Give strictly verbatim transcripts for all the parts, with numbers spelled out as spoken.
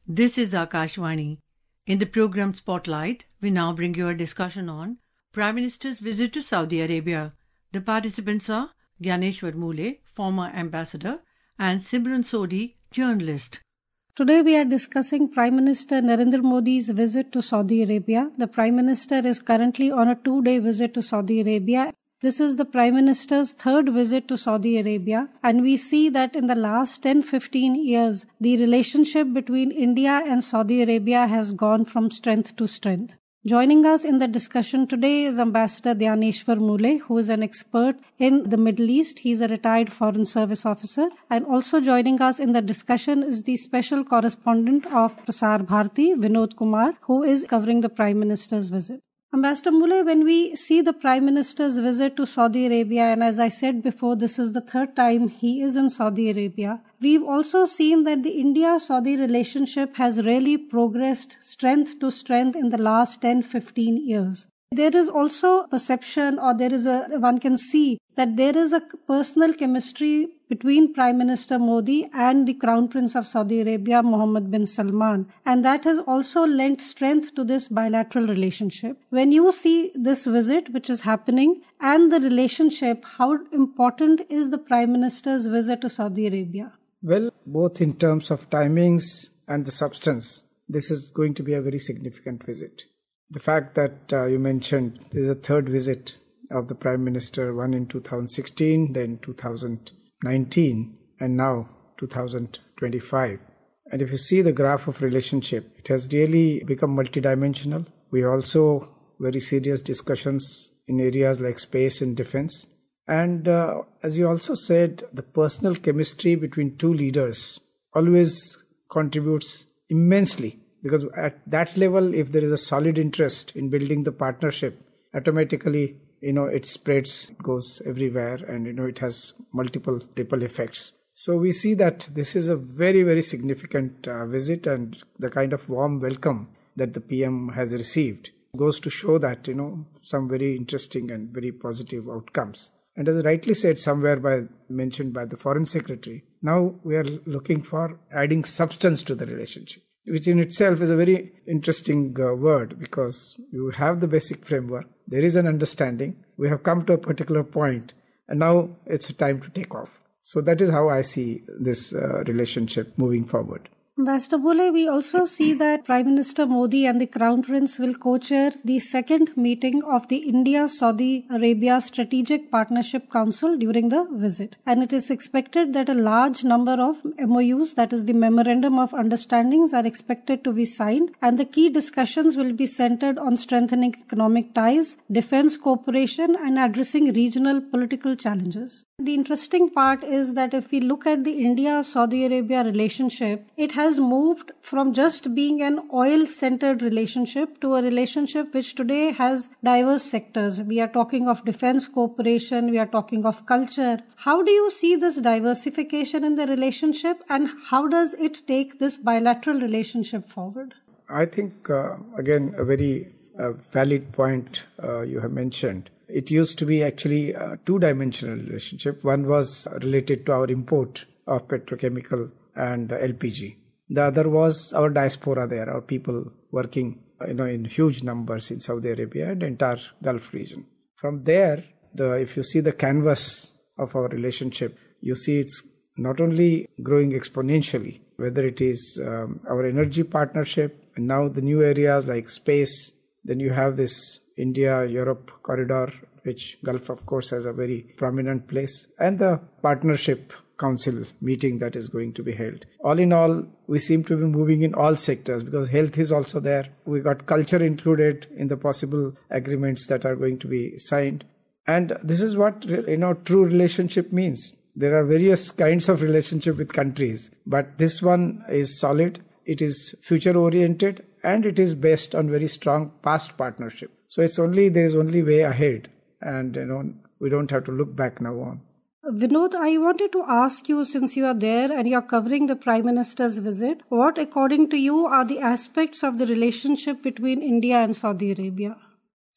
This is Akashvani. In the program Spotlight, we now bring you a discussion on Prime Minister's visit to Saudi Arabia. The participants are Gyaneshwar Mule, former ambassador, and Simran Sodhi, journalist. Today we are discussing Prime Minister Narendra Modi's visit to Saudi Arabia. The Prime Minister is currently on a two-day visit to Saudi Arabia. This is the Prime Minister's third visit to Saudi Arabia, and we see that in the last ten to fifteen years, the relationship between India and Saudi Arabia has gone from strength to strength. Joining us in the discussion today is Ambassador Gyaneshwar Mule, who is an expert in the Middle East. He is a retired Foreign Service officer. And also joining us in the discussion is the special correspondent of Prasar Bharati, Vinod Kumar, who is covering the Prime Minister's visit. Ambassador Mule, when we see the Prime Minister's visit to Saudi Arabia, and as I said before, this is the third time he is in Saudi Arabia, we've also seen that the India-Saudi relationship has really progressed strength to strength in the last ten to fifteen years. There is also perception, or there is a, one can see that there is a personal chemistry between Prime Minister Modi and the Crown Prince of Saudi Arabia, Mohammed bin Salman. And that has also lent strength to this bilateral relationship. When you see this visit which is happening and the relationship, how important is the Prime Minister's visit to Saudi Arabia? Well, both in terms of timings and the substance, this is going to be a very significant visit. The fact that uh, you mentioned there is a third visit of the Prime Minister, one in two thousand sixteen, then two thousand nineteen, and now two thousand twenty-five. And if you see the graph of relationship, it has really become multidimensional. We also very serious discussions in areas like space and defense. And uh, as you also said, the personal chemistry between two leaders always contributes immensely. Because at that level, if there is a solid interest in building the partnership, automatically, you know, it spreads, it goes everywhere, and, you know, it has multiple ripple effects. So we see that this is a very, very significant uh, visit, and the kind of warm welcome that the P M has received goes to show that, you know, some very interesting and very positive outcomes. And as rightly said somewhere by mentioned by the Foreign Secretary, now we are looking for adding substance to the relationship, which in itself is a very interesting uh, word, because you have the basic framework, there is an understanding, we have come to a particular point, and now it's time to take off. So that is how I see this uh, relationship moving forward. Ambassador Mule, we also see that Prime Minister Modi and the Crown Prince will co-chair the second meeting of the India-Saudi Arabia Strategic Partnership Council during the visit. And it is expected that a large number of M O Us, that is the Memorandum of Understandings, are expected to be signed. And the key discussions will be centered on strengthening economic ties, defense cooperation, and addressing regional political challenges. The interesting part is that if we look at the India-Saudi Arabia relationship, it has moved from just being an oil-centered relationship to a relationship which today has diverse sectors. We are talking of defense cooperation, we are talking of culture. How do you see this diversification in the relationship, and how does it take this bilateral relationship forward? I think, uh, again, a very uh, valid point uh, you have mentioned. It used to be actually a two-dimensional relationship. One was related to our import of petrochemical and L P G. The other was our diaspora there, our people working, you know, in huge numbers in Saudi Arabia and the entire Gulf region. From there, the if you see the canvas of our relationship, you see it's not only growing exponentially, whether it is um, our energy partnership, and now the new areas like space. Then you have this India-Europe corridor, which Gulf, of course, has a very prominent place, and the partnership council meeting that is going to be held. All in all, we seem to be moving in all sectors, because health is also there. We got culture included in the possible agreements that are going to be signed. And this is what, you know, true relationship means. There are various kinds of relationship with countries, but this one is solid, it is future-oriented, and it is based on very strong past partnership. So it's only, there is only way ahead, and, you know, we don't have to look back now on. Vinod, I wanted to ask you, since you are there and you are covering the Prime Minister's visit, what according to you are the aspects of the relationship between India and Saudi Arabia?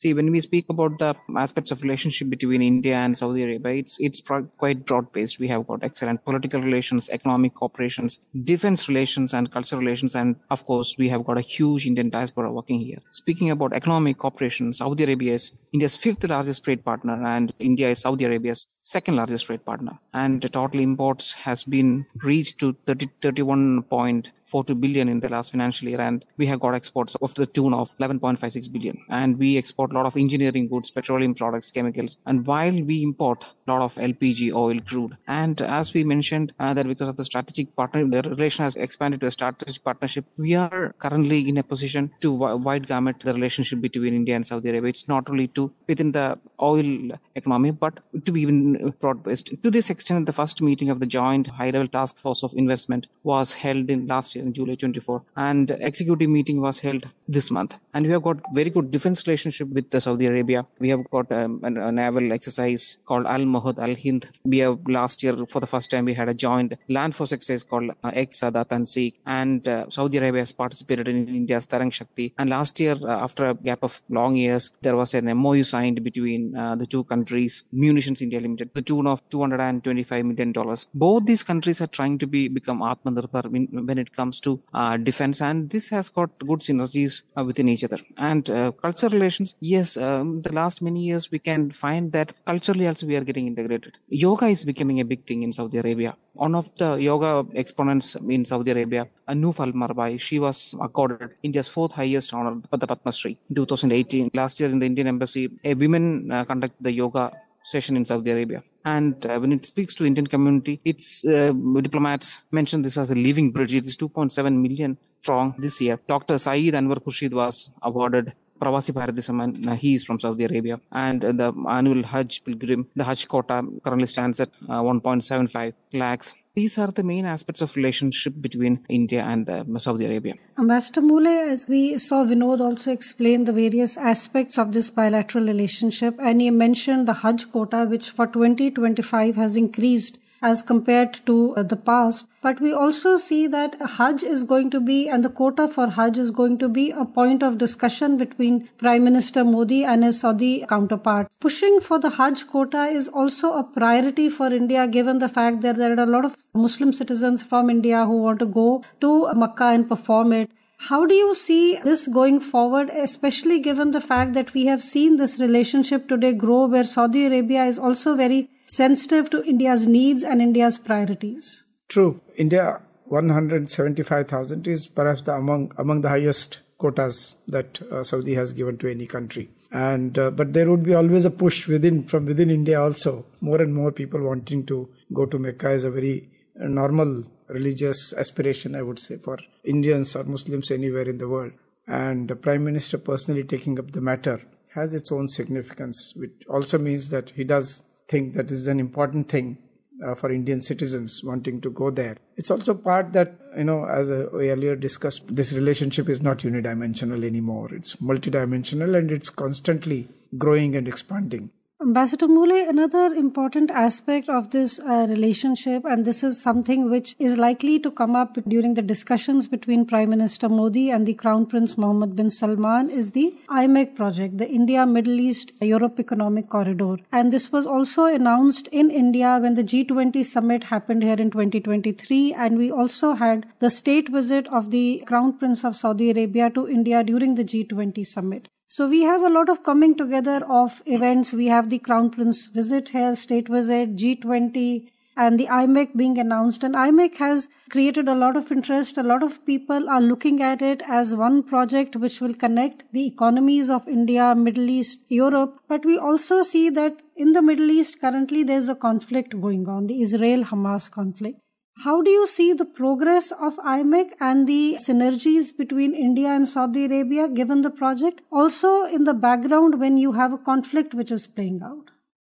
See, when we speak about the aspects of relationship between India and Saudi Arabia, it's it's pro- quite broad-based. We have got excellent political relations, economic cooperations, defense relations, and cultural relations, and of course, we have got a huge Indian diaspora working here. Speaking about economic cooperation, Saudi Arabia is India's fifth largest trade partner, and India is Saudi Arabia's second largest trade partner. And the total imports has been reached to thirty, thirty-one point four two billion in the last financial year, and we have got exports of the tune of eleven point five six billion. And we export a lot of engineering goods, petroleum products, chemicals, and while we import a lot of L P G, oil, crude. And as we mentioned, uh, that because of the strategic partner, the relation has expanded to a strategic partnership. We are currently in a position to wide gamut the relationship between India and Saudi Arabia. It's not only to within the oil economy, but to be even broad-based. To this extent, the first meeting of the joint high-level task force of investment was held in last year in July twenty-fourth, and executive meeting was held this month. And we have got very good defense relationship with the Saudi Arabia. We have got um, a, a naval exercise called Al Mahad Al Hind. We have last year for the first time we had a joint land force exercise called uh, X Sadat and Seek, and uh, Saudi Arabia has participated in India's Tarang Shakti. And last year, uh, after a gap of long years, there was an M O U signed between uh, the two countries, Munitions India Limited, the tune of two hundred twenty-five million dollars. Both these countries are trying to be become Atmanirbhar when it comes to uh, defense, and this has got good synergies uh, within each other. And uh, cultural relations, yes, um, the last many years we can find that culturally also we are getting integrated. Yoga is becoming a big thing in Saudi Arabia. One of the yoga exponents in Saudi Arabia, Anouf Al-Marbai, she was accorded India's fourth highest honor, the Padma Shri, in two thousand eighteen. Last year in the Indian Embassy, a women uh, conducted the yoga session in Saudi Arabia. And uh, when it speaks to Indian community, its uh, diplomats mentioned this as a living bridge. It is two point seven million strong this year. Doctor Saeed Anwar Khurshid was awarded Pravasi Bharadisam, and uh, he is from Saudi Arabia. And uh, the annual Hajj pilgrim, the Hajj quota currently stands at uh, one point seven five lakhs. These are the main aspects of relationship between India and uh, Saudi Arabia. Ambassador Mule, as we saw Vinod also explain the various aspects of this bilateral relationship, and he mentioned the Hajj quota, which for twenty twenty-five has increased as compared to uh, the past. But we also see that Hajj is going to be, and the quota for Hajj is going to be a point of discussion between Prime Minister Modi and his Saudi counterpart. Pushing for the Hajj quota is also a priority for India, given the fact that there are a lot of Muslim citizens from India who want to go to Makkah and perform it. How do you see this going forward, especially given the fact that we have seen this relationship today grow, where Saudi Arabia is also very sensitive to India's needs and India's priorities? True. India, one hundred seventy-five thousand is perhaps the among among the highest quotas that uh, Saudi has given to any country. And uh, but there would be always a push within from within India also. More and more people wanting to go to Mecca is a very uh, normal religious aspiration, I would say, for Indians or Muslims anywhere in the world. And the Prime Minister personally taking up the matter has its own significance, which also means that he does think that this is an important thing uh, for Indian citizens wanting to go there. It's also part that, you know, as uh, we earlier discussed, this relationship is not unidimensional anymore. It's multidimensional, and it's constantly growing and expanding. Ambassador Mule, another important aspect of this uh, relationship, and this is something which is likely to come up during the discussions between Prime Minister Modi and the Crown Prince Mohammed bin Salman, is the I M E C project, the India Middle East Europe Economic Corridor. And this was also announced in India when the G twenty summit happened here in twenty twenty-three, and we also had the state visit of the Crown Prince of Saudi Arabia to India during the G twenty summit. So we have a lot of coming together of events. We have the Crown Prince visit here, state visit, G twenty, and the I M E C being announced. And I M E C has created a lot of interest. A lot of people are looking at it as one project which will connect the economies of India, Middle East, Europe. But we also see that in the Middle East, currently there's a conflict going on, the Israel-Hamas conflict. How do you see the progress of I M E C and the synergies between India and Saudi Arabia given the project? Also in the background when you have a conflict which is playing out.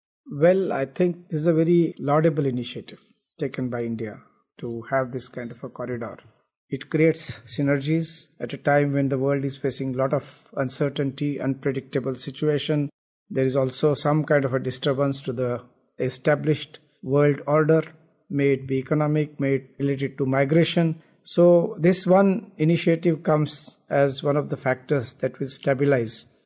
Well, I think this is a very laudable initiative taken by India to have this kind of a corridor. It creates synergies at a time when the world is facing a lot of uncertainty, unpredictable situation. There is also some kind of a disturbance to the established world order, may it be economic, may it related to migration. So this one initiative comes as one of the factors that will stabilize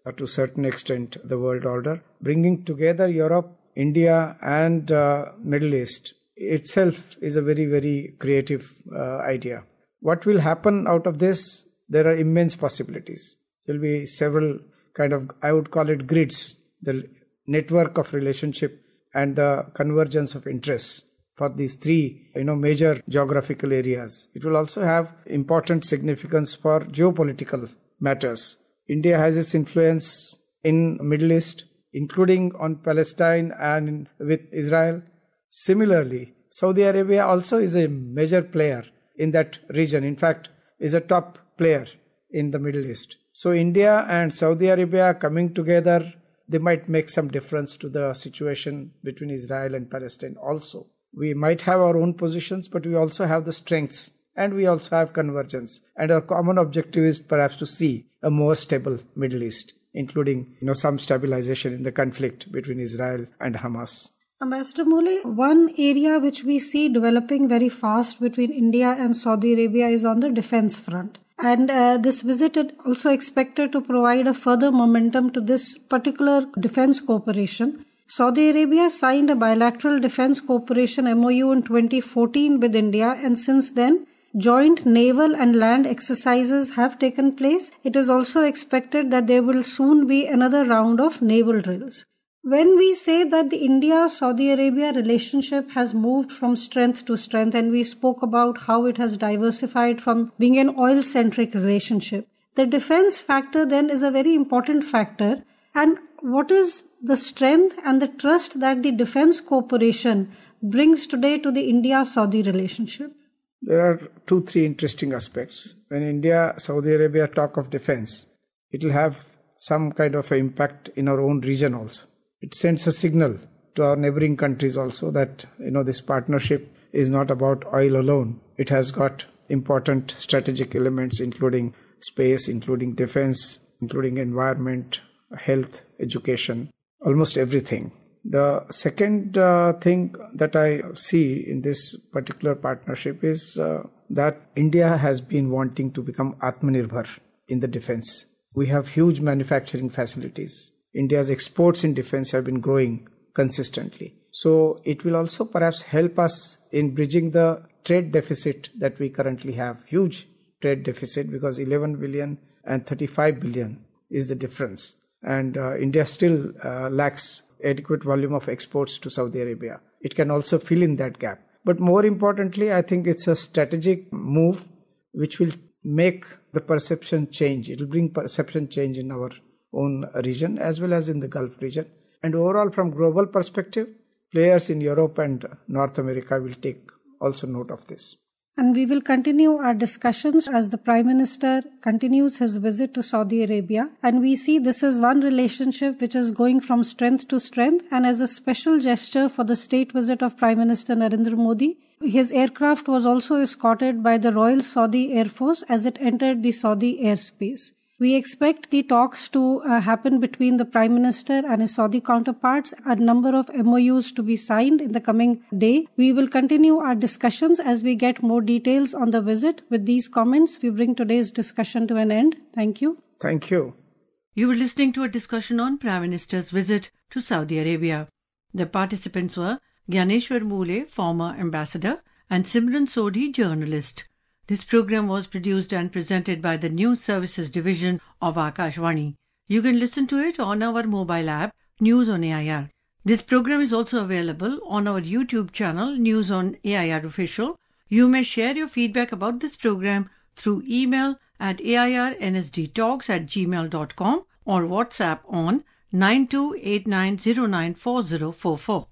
uh, to a certain extent, the world order. Bringing together Europe, India and uh, Middle East itself is a very, very creative uh, idea. What will happen out of this? There are immense possibilities. There will be several kind of, I would call it grids, the network of relationship and the convergence of interests for these three, you know, major geographical areas. It will also have important significance for geopolitical matters. India has its influence in Middle East, including on Palestine and with Israel. Similarly, Saudi Arabia also is a major player in that region. In fact, is a top player in the Middle East. So India and Saudi Arabia coming together, they might make some difference to the situation between Israel and Palestine also. We might have our own positions, but we also have the strengths and we also have convergence. And our common objective is perhaps to see a more stable Middle East, including, you know, some stabilization in the conflict between Israel and Hamas. Ambassador Moole, one area which we see developing very fast between India and Saudi Arabia is on the defense front. And uh, this visit is also expected to provide a further momentum to this particular defense cooperation. Saudi Arabia signed a bilateral defense cooperation M O U in twenty fourteen with India, and since then, joint naval and land exercises have taken place. It is also expected that there will soon be another round of naval drills. When we say that the India-Saudi Arabia relationship has moved from strength to strength, and we spoke about how it has diversified from being an oil-centric relationship, the defense factor then is a very important factor. And what is the strength and the trust that the defense cooperation brings today to the India-Saudi relationship? There are two, three interesting aspects. When India, Saudi Arabia talk of defense, it will have some kind of an impact in our own region also. It sends a signal to our neighboring countries also that, you know, this partnership is not about oil alone. It has got important strategic elements, including space, including defense, including environment, health, education, almost everything. The second uh, thing that I see in this particular partnership is uh, that India has been wanting to become Atmanirbhar in the defense. We have huge manufacturing facilities. India's exports in defense have been growing consistently. So it will also perhaps help us in bridging the trade deficit that we currently have. Huge trade deficit, because eleven billion and thirty-five billion is the difference. And uh, India still uh, lacks adequate volume of exports to Saudi Arabia. It can also fill in that gap. But more importantly, I think it's a strategic move which will make the perception change. It will bring perception change in our own region as well as in the Gulf region. And overall, from global perspective, players in Europe and North America will take also note of this. And we will continue our discussions as the Prime Minister continues his visit to Saudi Arabia. And we see this is one relationship which is going from strength to strength. And as a special gesture for the state visit of Prime Minister Narendra Modi, his aircraft was also escorted by the Royal Saudi Air Force as it entered the Saudi airspace. We expect the talks to uh, happen between the Prime Minister and his Saudi counterparts, a number of M O Us to be signed in the coming day. We will continue our discussions as we get more details on the visit. With these comments, we bring today's discussion to an end. Thank you. Thank you. You were listening to a discussion on Prime Minister's visit to Saudi Arabia. The participants were Gyaneshwar Moole, former ambassador, and Simran Sodhi, journalist. This program was produced and presented by the News Services Division of Akashvani. You can listen to it on our mobile app, News on A I R. This program is also available on our YouTube channel, News on A I R Official. You may share your feedback about this program through email at airnsdtalks at gmail dot com or WhatsApp on nine two eight nine zero nine four zero four four.